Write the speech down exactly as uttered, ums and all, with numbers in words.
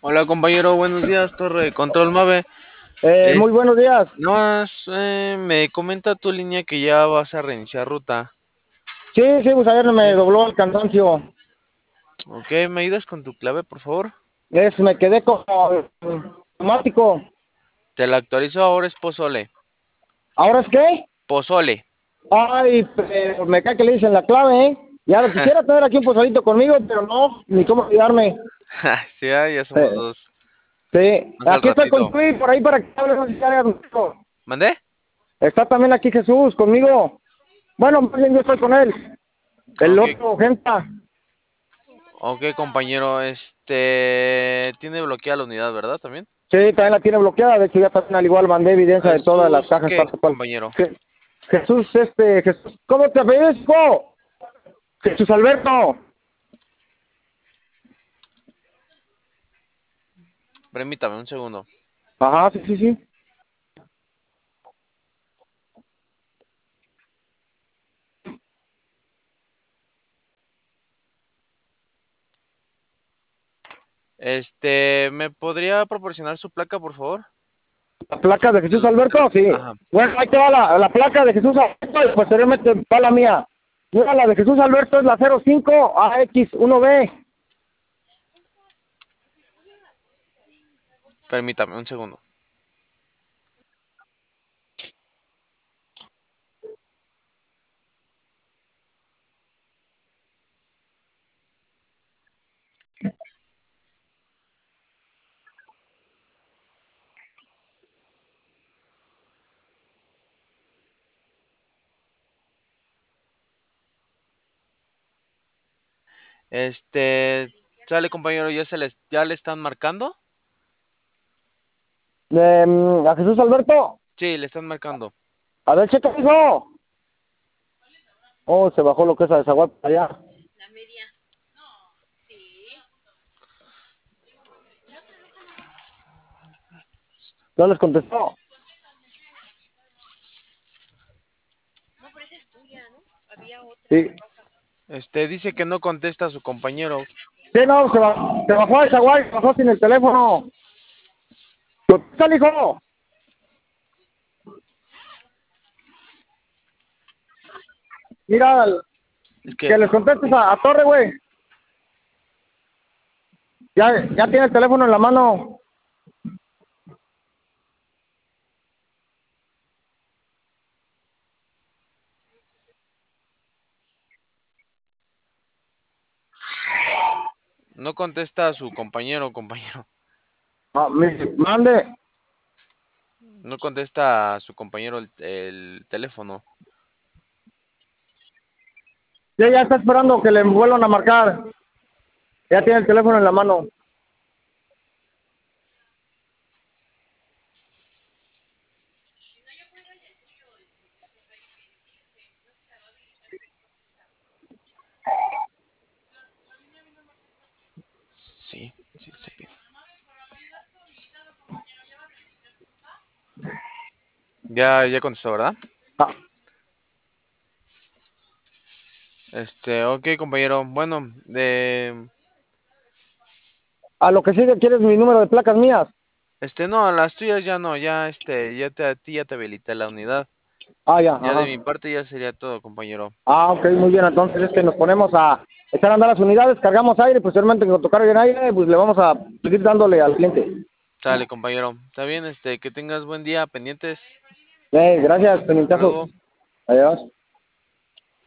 Hola compañero, buenos días, Torre de Control Mave. Eh, Es, muy buenos días. no más, eh, me comenta tu línea que ya vas a reiniciar ruta. Sí, sí, pues ayer me Sí. dobló el cansancio. Ok, ¿me ayudas con tu clave, por favor? Es, me quedé como automático. Te la actualizo, ahora es pozole. ¿Ahora es qué? Pozole. Ay, pero me cae que le dicen la clave, ¿eh? Ya lo quisiera tener aquí un pozolito conmigo, pero no, ni cómo olvidarme. Sí, ah, ya somos Eh, dos. sí, Más al aquí estoy con ratito. Chuy, por ahí para que hable, no sé si haya visto. ¿Mandé? Está también aquí Jesús conmigo. Bueno, más bien yo estoy con él. El Ok, otro, gente. ok compañero, este... Tiene bloqueada la unidad, ¿verdad? También. Sí, también la tiene bloqueada. De hecho, ya también al igual mandé evidencia de todas las Jesús, cajas ¿qué, tal cual. compañero? Je- Jesús, este, Jesús, ¿cómo te apellidas, hijo? Jesús Alberto. Permítame un segundo. Ajá, sí, sí, sí. Este, ¿me podría proporcionar su placa, por favor? La placa de De Jesús la- de la- Alberto, sí. Ajá. Bueno, ahí te va la, la placa de Jesús Alberto y posteriormente va la mía. Mira, la de Jesús Alberto es la cero cinco A X uno B. Permítame un segundo. Este, sale compañero, ya se les, ya le están marcando. De, mm, a Jesús Alberto. Sí, le están marcando. A ver, checa, hijo. Oh, se bajó lo que es a desaguar para allá. ¿No les contestó? Sí. Este, dice que no contesta a su compañero. Sí, no, se, bajó, se bajó a desaguar, se bajó sin el teléfono. ¿Contesta, hijo? Mira, Es que que, les contestes a, a Torre, güey. Ya, ya tiene el teléfono en la mano. no contesta a su compañero, compañero. Ah, me- mande. No contesta a su compañero el, el teléfono. Sí, ya está esperando que le vuelvan a marcar. Ya tiene el teléfono en la mano. Sí, sí, se pide. Ya, ya contestó, ¿verdad? Ah, Este, ok, compañero. Bueno, de, a lo que sigue, ¿quieres mi número de placas mías? este, no, las tuyas ya no, ya, este, ya te, a ti ya te habilité la unidad. Ah, ya, Ya de ajá. mi parte ya sería todo, compañero. Ah, ok, muy bien. Entonces es que nos ponemos a echar a andar las unidades, cargamos aire, posteriormente cuando cargue en aire, pues le vamos a seguir dándole al cliente. Sale, compañero. Está bien, este, que tengas buen día, pendientes. Eh, gracias, Hasta penintazos. luego. Adiós.